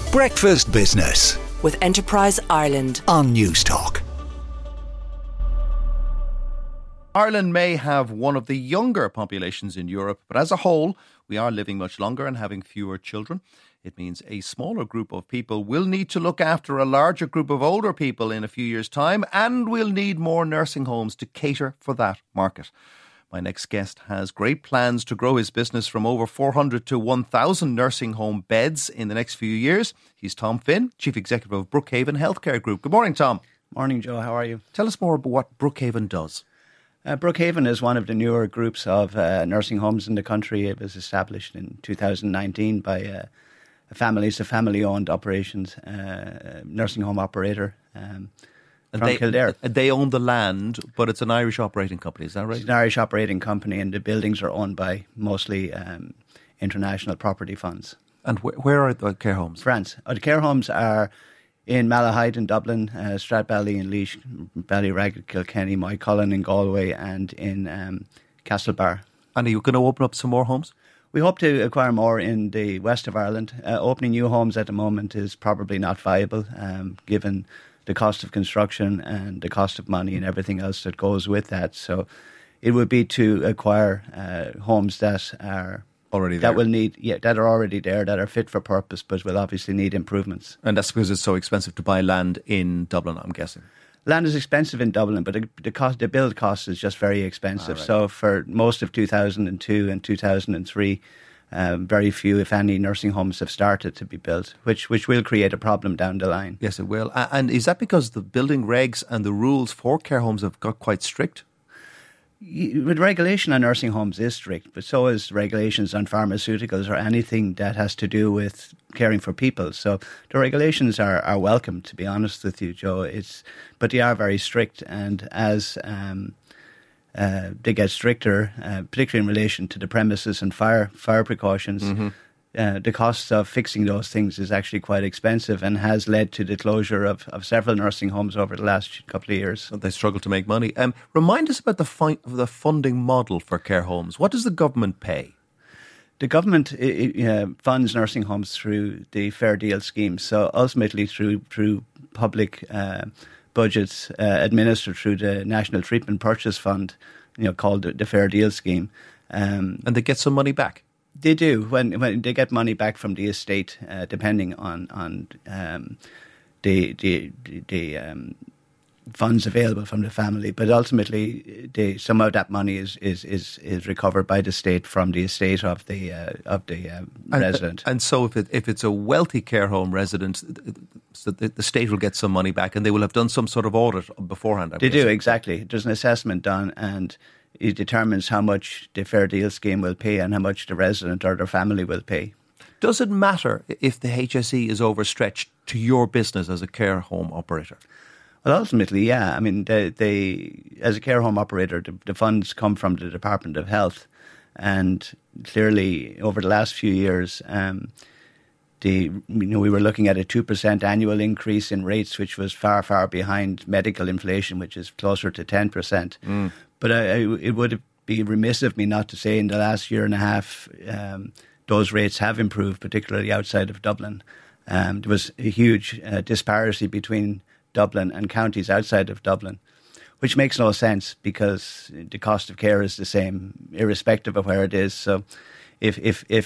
Breakfast Business with Enterprise Ireland on News Talk. Ireland may have one of the younger populations in Europe, but as a whole, we are living much longer and having fewer children. It means a smaller group of people will need to look after a larger group of older people in a few years' time, and we'll need more nursing homes to cater for that market. My next guest has great plans to grow his business from over 400 to 1,000 nursing home beds in the next few years. He's Tom Finn, Chief Executive of Brookhaven Healthcare Group. Good morning, Tom. Morning, Joe. How are you? Tell us more about what Brookhaven does. Brookhaven is one of the newer groups of nursing homes in the country. It was established in 2019 by a family-owned operations nursing home operator from Kildare. They own the land, but it's an Irish operating company, is that right? It's an Irish operating company, and the buildings are owned by mostly international property funds. And where are the care homes? France. The care homes are in Malahide in Dublin, Stratbally in Laois, Ballyragget, Kilkenny, Moycullen in Galway, and in Castlebar. And are you going to open up some more homes? We hope to acquire more in the west of Ireland. Opening new homes at the moment is probably not viable, given the cost of construction and the cost of money and everything else that goes with that. So it would be to acquire homes that are already there. That are already there, that are fit for purpose, but will obviously need improvements. And that's because it's so expensive to buy land in Dublin, I'm guessing. Land is expensive in Dublin, but the build cost is just very expensive. Right. So for most of 2002 and 2003, very few, if any, nursing homes have started to be built, which will create a problem down the line. Yes, it will. And is that because the building regs and the rules for care homes have got quite strict? With regulation on nursing homes is strict, but so is regulations on pharmaceuticals or anything that has to do with caring for people. So the regulations are welcome, to be honest with you, Joe. But they are very strict, and as they get stricter, particularly in relation to the premises and fire precautions, the cost of fixing those things is actually quite expensive and has led to the closure of several nursing homes over the last couple of years. They struggle to make money. Remind us about the funding model for care homes. What does the government pay? The government funds nursing homes through the Fair Deal scheme, so ultimately through public budgets administered through the National Treatment Purchase Fund, called the Fair Deal scheme. And they get some money back? They do when they get money back from the estate, depending on the funds available from the family. But ultimately, some of that money is recovered by the state from the estate of the resident. And so, if it's a wealthy care home resident, so the state will get some money back, and they will have done some sort of audit beforehand. They do, exactly. There's an assessment done, and it determines how much the Fair Deal scheme will pay and how much the resident or their family will pay. Does it matter if the HSE is overstretched to your business as a care home operator? Well, ultimately, yeah. I mean, they as a care home operator, the funds come from the Department of Health, and clearly over the last few years, we were looking at a 2% annual increase in rates, which was far, far behind medical inflation, which is closer to 10%. But it would be remiss of me not to say in the last year and a half, those rates have improved, particularly outside of Dublin. There was a huge disparity between Dublin and counties outside of Dublin, which makes no sense because the cost of care is the same, irrespective of where it is. So if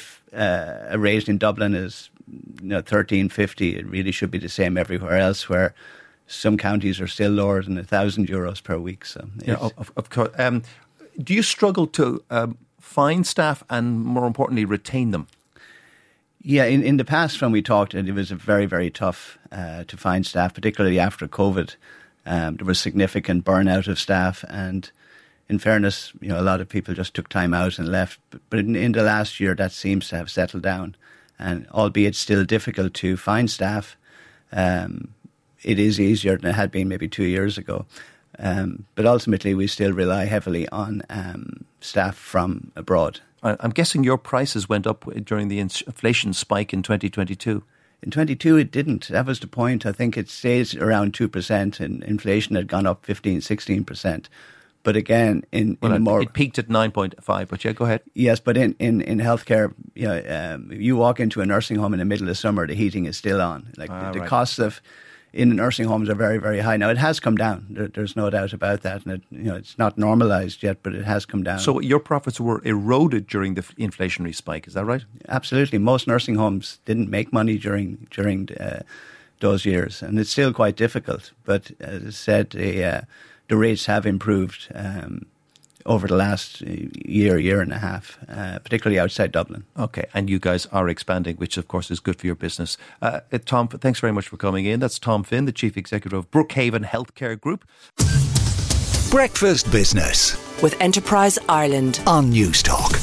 a rate in Dublin is €13.50, it really should be the same everywhere else, where some counties are still lower than €1,000 per week. So, of course. Do you struggle to find staff and, more importantly, retain them? Yeah, in the past when we talked, it was very, very tough to find staff, particularly after COVID. There was significant burnout of staff, and in fairness, a lot of people just took time out and left. But in the last year, that seems to have settled down, and albeit still difficult to find staff, it is easier than it had been maybe 2 years ago. But ultimately, we still rely heavily on staff from abroad. I'm guessing your prices went up during the inflation spike in 2022. In 22, it didn't. That was the point. I think it stays around 2%, and inflation had gone up 15, 16%. But again, it peaked at 9.5. But yeah, go ahead. Yes, but in healthcare, if you walk into a nursing home in the middle of summer, the heating is still on. The costs in nursing homes are very, very high. Now, it has come down. There's no doubt about that, and it's not normalised yet, but it has come down. So your profits were eroded during the inflationary spike. Is that right? Absolutely. Most nursing homes didn't make money during those years, and it's still quite difficult. But as I said, the rates have improved over the last year and a half, particularly outside Dublin. Okay, and you guys are expanding, which of course is good for your business. Tom, thanks very much for coming in. That's Tom Finn, the Chief Executive of Brookhaven Healthcare Group. Breakfast Business with Enterprise Ireland on News Talk.